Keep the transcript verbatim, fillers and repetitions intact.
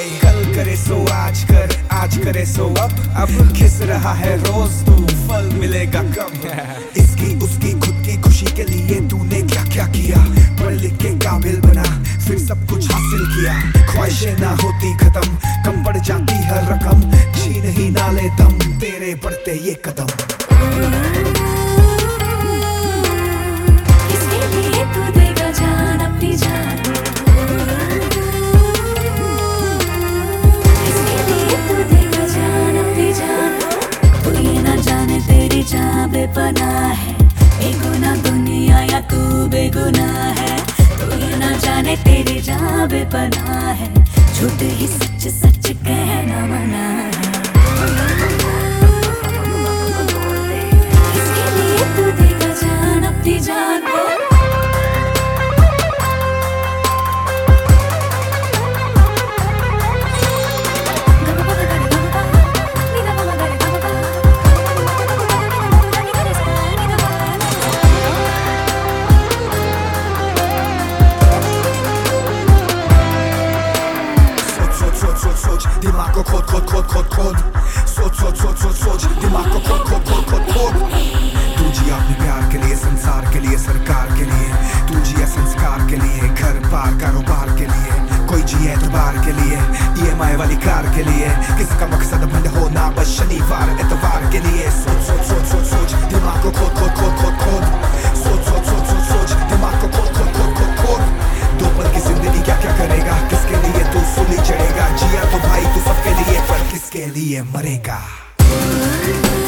कल करे सो आज कर, आज करे सो अब अब खिस रहा है रोज तू, फल मिलेगा कब? इसकी उसकी खुद की खुशी के लिए तूने क्या क्या किया, पढ़ लिख के काबिल बना फिर सब कुछ हासिल किया। ख्वाहिशें ना होती खत्म, कम पड़ जाती हर रकम, जी नहीं ना ले दम तेरे बढ़ते ये कदम। किसके लिए तू देगा जान अपनी जान, किसके लिए तू देगा जान अपनी जान, तू ये ना जाने तेरी जान बेपनाह है, बेगुनाह दुनिया या तू बेगुनाह है, तू ये ना जाने तेरी जान बेपनाह है, झूठ ही सच सच कहना मना है। किसके लिए तू देगा जान अपनी जान, दिमाग को खोद खोद खोद खोद खोद, सोच सोच सोच सोच सोच दिमाग को खोद खोद खोद खोद खोद। तू जिया अपने प्यार के लिए, संसार के लिए, सरकार के लिए, तू जिया संस्कार के लिए, घर बार कारोबार के लिए, कोई जिए एतबार के लिए, ई एम आई वाली कार के लिए, किसका मकसद बंद होना बस शनिवार एतवार के लिए। सोच सोच सोच सोच सोच दिमाग को खोद खोद खोद खोद खोद, सोच सोच सोच सोच सोच दिमाग को खोद खोद खोद खोद खोद। दो पल की जिंदगी क्या क्या करेगा, किसके लिए तू सूली चढ़ेगा, जिया तो भाई तू सबके लिए पर किसके लिए मरेगा।